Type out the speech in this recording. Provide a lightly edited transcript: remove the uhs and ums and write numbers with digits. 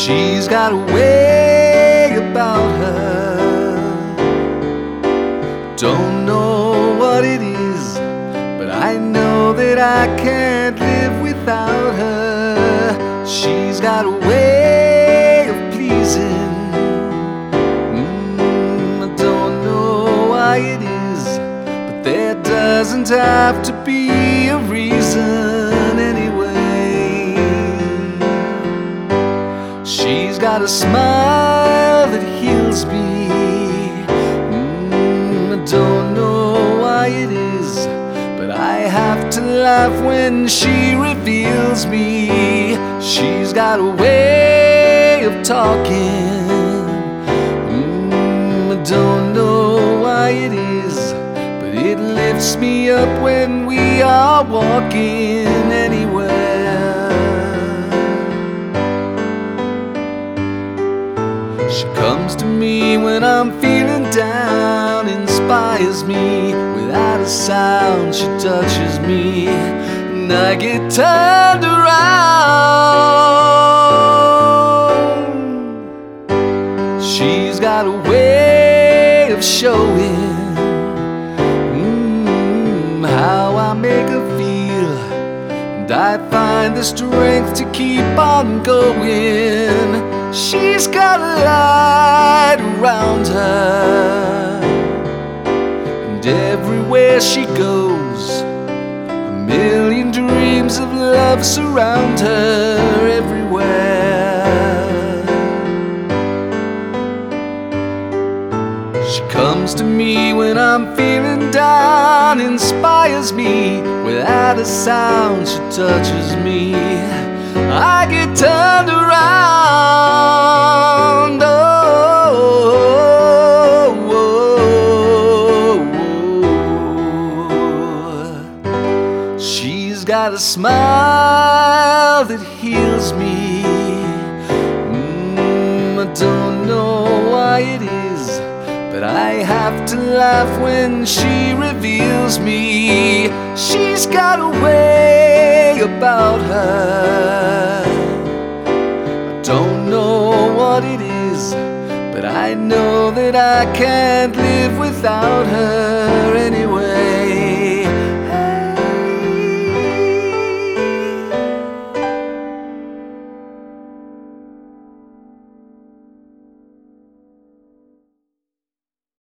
She's got a way about her. Don't know what it is, but I know that I can't live without her. She's got a way of pleasing. I don't know why it is, but there doesn't have to be a reason anyway. She's got a smile that heals me. I don't know why it is, but I have to laugh when she reveals me. She's got a way of talking. I don't know why it is, but it lifts me up when we are walking anywhere. She comes to me when I'm feeling down, inspires me without a sound. She touches me and I get turned around. She's got a way of showing how I make her feel, and I find the strength to keep on going. She's got a light around her, and everywhere she goes, a million dreams of love surround her everywhere. She comes to me when I'm feeling down, inspires me without a sound. She touches me, I get turned around. Oh, she's got a smile that heals me. I don't know why it is, but I have to laugh when she reveals me. She's got a way about her. I don't know what it is, but I know that I can't live without her anyway.